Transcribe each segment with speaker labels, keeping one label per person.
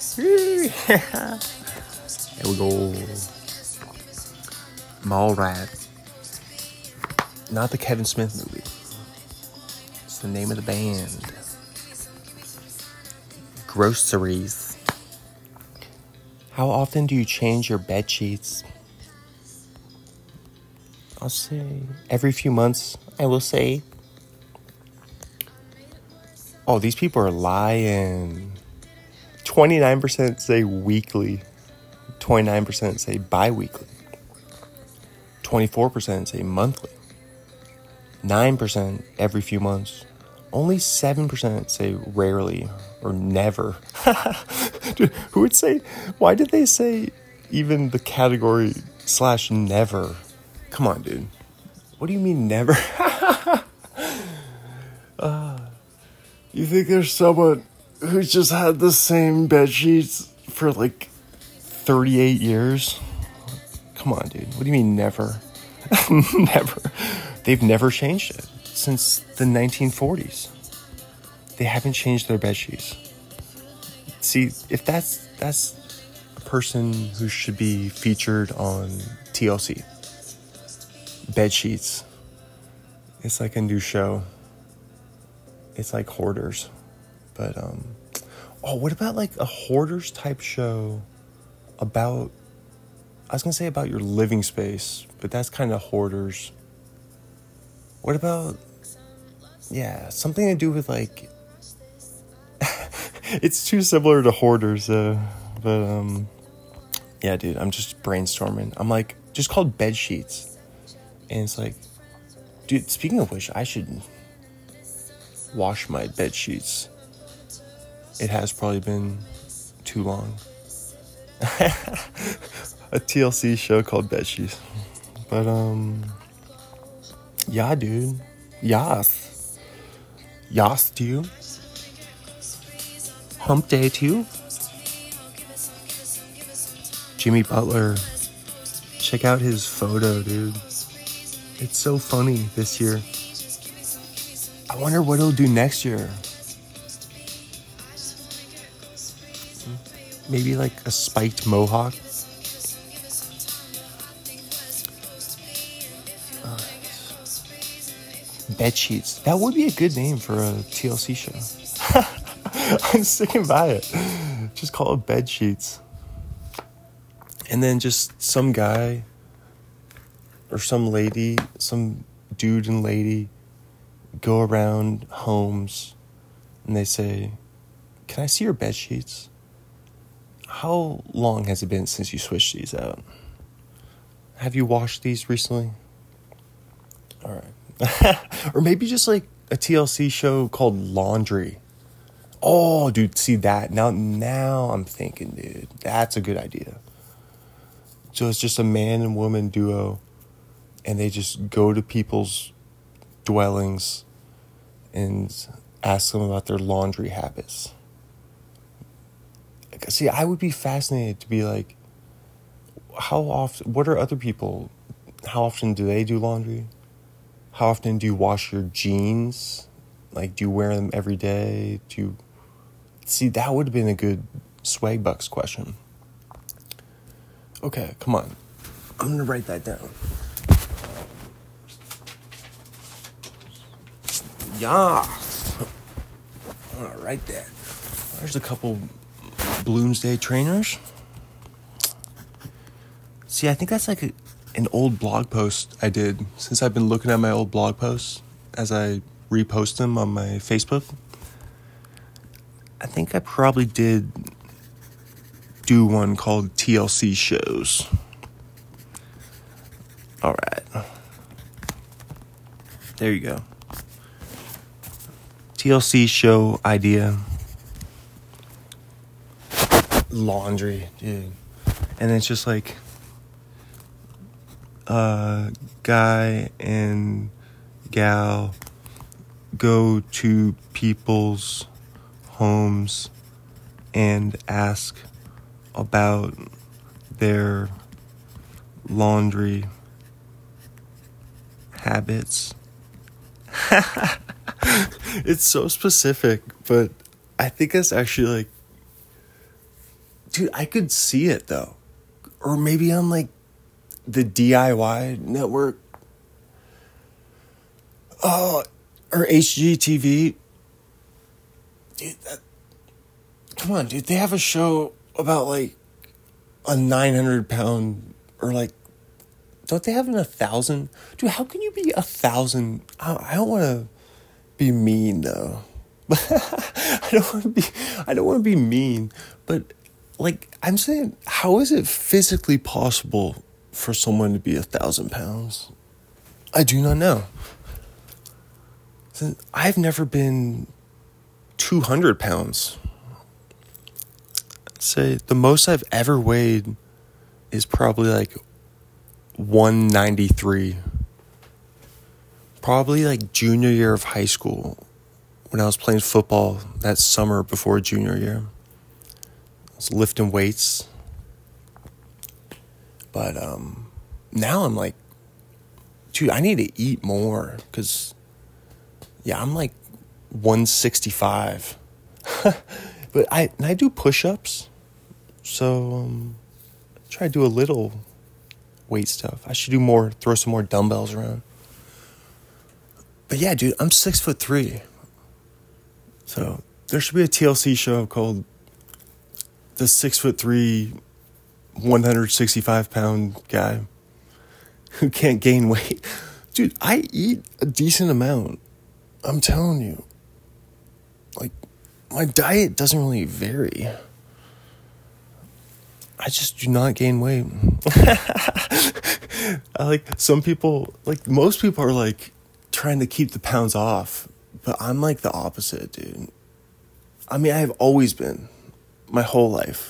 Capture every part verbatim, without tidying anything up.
Speaker 1: There we go. Mallrats. Not the Kevin Smith movie. It's the name of the band. Groceries. How often do you change your bed sheets? I'll say every few months, I will say. Oh, these people are lying. twenty-nine percent say weekly. twenty-nine percent say bi-weekly. twenty-four percent say monthly. nine percent every few months. Only seven percent say rarely or never. Dude, who would say, why did they say even the category slash never? Come on, dude. What do you mean never? uh, you think there's someone who's just had the same bed sheets for like thirty-eight years? Come on, dude. What do you mean never? Never. They've never changed it since the nineteen forties. They haven't changed their bed sheets. See, if that's that's a person who should be featured on T L C. Bed sheets. It's like a new show. It's like Hoarders. But, um... oh, what about like a Hoarders type show about... I was going to say about your living space, but that's kind of Hoarders. What about... yeah, something to do with like... it's too similar to Hoarders, uh, but, um... yeah, dude, I'm just brainstorming. I'm like, just called bed sheets. And it's like, dude, speaking of which, I should wash my bed sheets. It has probably been too long. A T L C show called Bed Sheets. But, um, yeah, dude. Yas. Yas to you. Hump day to you. Jimmy Butler. Check out his photo, dude. It's so funny this year. I wonder what he'll do next year. Maybe like a spiked mohawk. Uh, bed sheets. That would be a good name for a T L C show. I'm sticking by it. Just call it bed sheets. And then just some guy or some lady, some dude and lady go around homes and they say, "Can I see your bed sheets? How long has it been since you switched these out? Have you washed these recently?" All right. Or maybe just like a T L C show called Laundry. Oh, dude, see that? Now, now I'm thinking, dude, that's a good idea. So it's just a man and woman duo, and they just go to people's dwellings and ask them about their laundry habits. See, I would be fascinated to be like, how often, what are other people, how often do they do laundry? How often do you wash your jeans? Like, do you wear them every day? Do you, see, that would have been a good Swag Bucks question. Okay, come on. I'm going to write that down. Yeah. I'm going to write that. There's a couple Bloomsday trainers. See, I think that's like a, an old blog post I did, since I've been looking at my old blog posts as I repost them on my Facebook. I think I probably did do one called T L C shows. All right. There you go. T L C show idea. Laundry, dude. And it's just like a guy and gal go to people's homes and ask about their laundry habits. It's so specific, but I think that's actually like dude, I could see it though. Or maybe on like the D I Y network. Oh, or H G T V. Dude, that, come on, dude. They have a show about like a nine hundred pound, or like, don't they have an a thousand? Dude, how can you be a thousand? I, I don't want to be mean though. I don't want to be, I don't want to be mean, but like, I'm saying, how is it physically possible for someone to be a thousand pounds? I do not know. I've never been two hundred pounds. I'd say the most I've ever weighed is probably like one ninety-three. Probably like junior year of high school, when I was playing football that summer before junior year. I was lifting weights. But um, now I'm like, dude, I need to eat more, because, yeah, I'm like one sixty-five. But I and I do push-ups, so um, I try to do a little weight stuff. I should do more, throw some more dumbbells around. But yeah, dude, I'm six foot three. So there should be a T L C show called The Six Foot Three, one hundred sixty-five pound guy who can't gain weight. Dude, I eat a decent amount. I'm telling you. Like, my diet doesn't really vary. I just do not gain weight. I like, some people, like, most people are like trying to keep the pounds off. But I'm like the opposite, dude. I mean, I have always been, my whole life.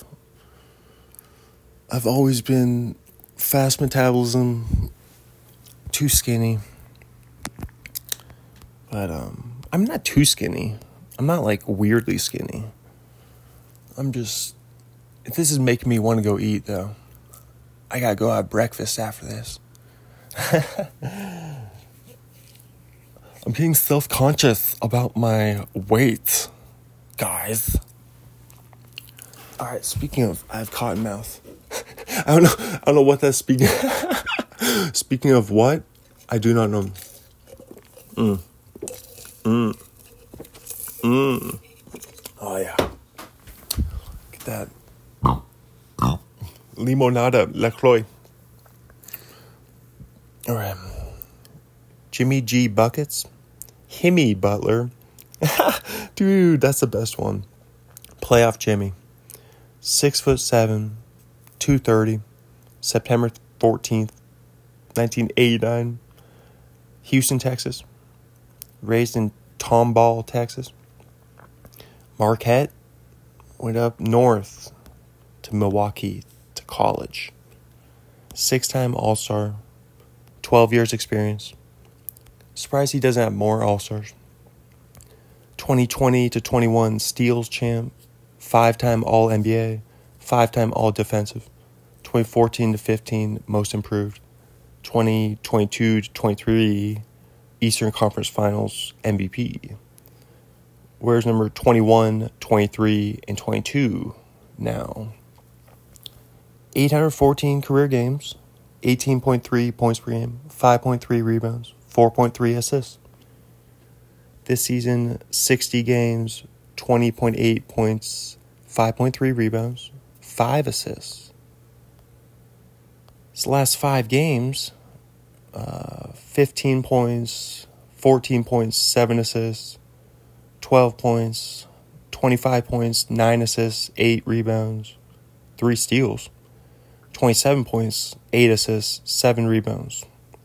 Speaker 1: I've always been fast metabolism, too skinny. But um, I'm not too skinny. I'm not like weirdly skinny. I'm just, if this is making me want to go eat though, I gotta go have breakfast after this. I'm getting self-conscious about my weight, guys. All right, speaking of, I have cotton mouth. I don't know. I don't know what that's speaking. Speaking of what, I do not know. Mm. Mm. Mm. Oh yeah. Get that. Limonada LaCroix. All right. Jimmy G Buckets. Jimmy Butler. Dude, that's the best one. Playoff Jimmy. Six foot seven, two thirty, September fourteenth, nineteen eighty-nine. Houston, Texas. Raised in Tomball, Texas. Marquette. Went up north to Milwaukee to college. Six-time All-Star. twelve years experience. Surprised he doesn't have more All-Stars. twenty twenty to twenty-one Steals champ. Five-time All-N B A. Five-time All-Defensive. twenty fourteen to fifteen Most Improved. twenty twenty-two to twenty-three Eastern Conference Finals M V P. Where's number twenty-one, twenty-three, and twenty-two now? eight hundred fourteen career games. eighteen point three points per game. five point three rebounds. four point three assists. This season, sixty games, twenty point eight points, five point three rebounds, five assists. His last five games, uh, fifteen points, fourteen points, seven assists, twelve points, twenty-five points, nine assists, eight rebounds, three steals, twenty-seven points, eight assists, seven rebounds.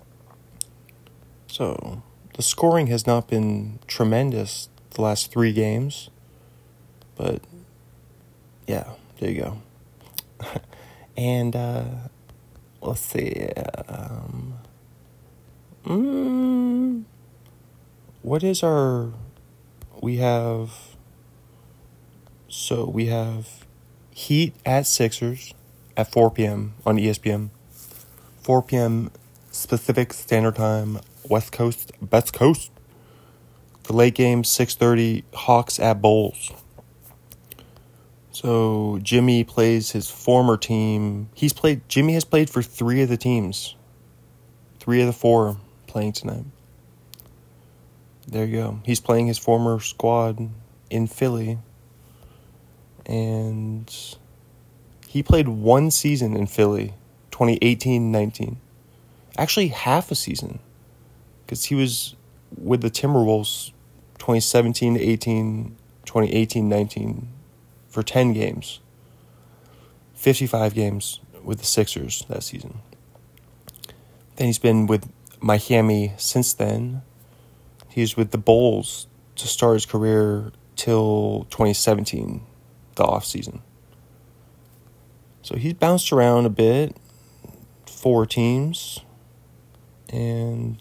Speaker 1: So, the scoring has not been tremendous the last three games. But, yeah, there you go. And, uh, let's see. Um, mm, what is our... We have... So, we have Heat at Sixers at four p.m. on E S P N. four p.m. Pacific Standard Time, West Coast, West Coast. The late game, six thirty, Hawks at Bulls. So Jimmy plays his former team. He's played. Jimmy has played for three of the teams. Three of the four playing tonight. There you go. He's playing his former squad in Philly. And he played one season in Philly, twenty eighteen nineteen. Actually, half a season. Because he was with the Timberwolves twenty seventeen eighteen, twenty eighteen nineteen for ten games. fifty-five games with the Sixers that season. Then he's been with Miami since then. He's with the Bulls to start his career till twenty seventeen, the offseason. So he's bounced around a bit, four teams, and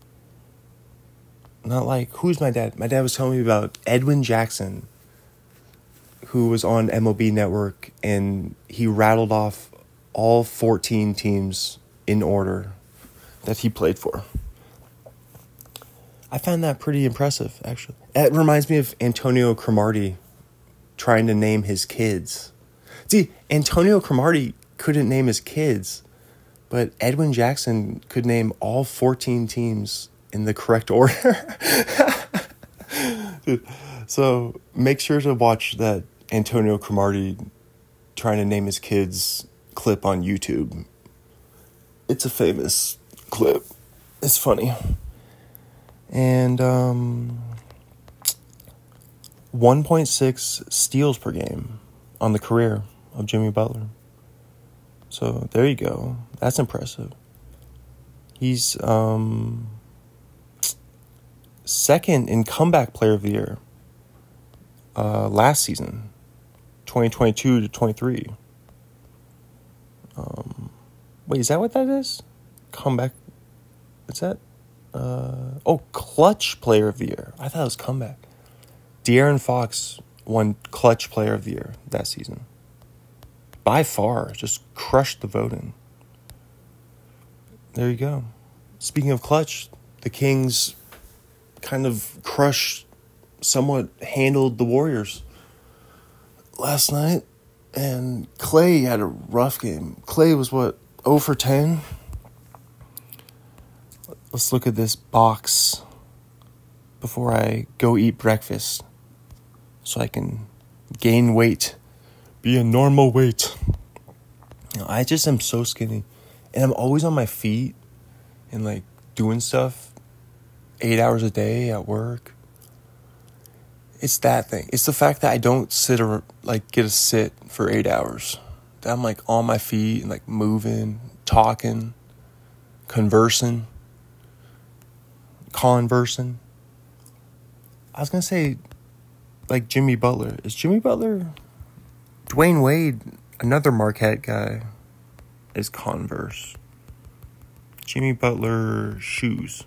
Speaker 1: not like, who's my dad? My dad was telling me about Edwin Jackson, who was on M L B Network, and he rattled off all fourteen teams in order that he played for. I found that pretty impressive, actually. It reminds me of Antonio Cromartie trying to name his kids. See, Antonio Cromartie couldn't name his kids, but Edwin Jackson could name all fourteen teams in the correct order. So make sure to watch that Antonio Cromartie trying to name his kids clip on YouTube. It's a famous clip. It's funny. And um, one point six steals per game on the career of Jimmy Butler. So there you go. That's impressive. He's um, second in comeback player of the year uh, last season, twenty twenty-two to twenty-three. Um, wait, is that what that is? Comeback? What's that? Uh, oh, clutch player of the year. I thought it was comeback. De'Aaron Fox won clutch player of the year that season. By far, just crushed the voting. There you go. Speaking of clutch, the Kings kind of crushed, somewhat handled the Warriors last night. And Clay had a rough game. Clay was what, oh for ten? Let's look at this box before I go eat breakfast so I can gain weight, be a normal weight. You know, I just am so skinny, and I'm always on my feet and like doing stuff eight hours a day at work. It's that thing. It's the fact that I don't sit or like get a sit for eight hours. That I'm like on my feet and like moving, talking, conversing. Conversing. I was going to say, like Jimmy Butler. Is Jimmy Butler... Dwayne Wade, another Marquette guy, is Converse. Jimmy Butler shoes.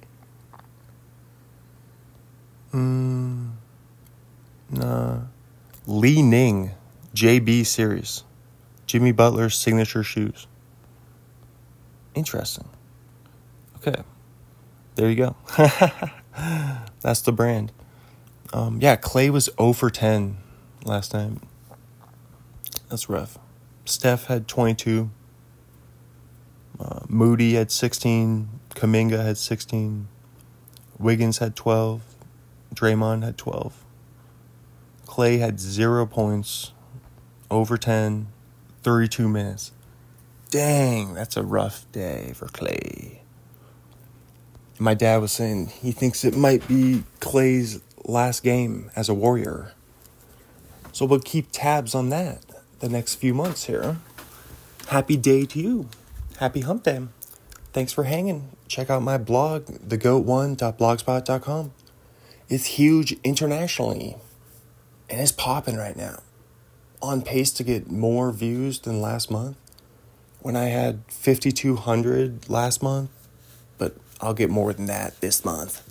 Speaker 1: Hmm. Nah. Li Ning, J B series. Jimmy Butler's signature shoes. Interesting. Okay. There you go. That's the brand. Um, yeah, Clay was oh for ten last night. That's rough. Steph had twenty-two. Uh, Moody had sixteen. Kuminga had sixteen. Wiggins had twelve. Draymond had twelve. Clay had zero points. Over ten. thirty-two minutes. Dang, that's a rough day for Clay. My dad was saying he thinks it might be Clay's last game as a Warrior. So we'll keep tabs on that the next few months here. Happy day to you. Happy hump day. Thanks for hanging. Check out my blog, the goat one dot blogspot dot com. It's huge internationally. And it's popping right now. On pace to get more views than last month. When I had fifty-two hundred last month. But I'll get more than that this month.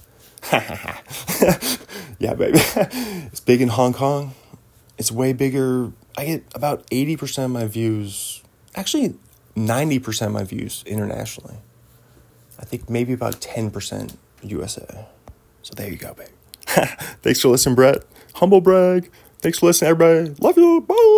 Speaker 1: Yeah, baby. It's big in Hong Kong. It's way bigger. I get about eighty percent of my views. Actually, ninety percent of my views internationally. I think maybe about ten percent U S A. So there you go, babe. Thanks for listening, Brett. Humble brag. Thanks for listening, everybody. Love you. Bye.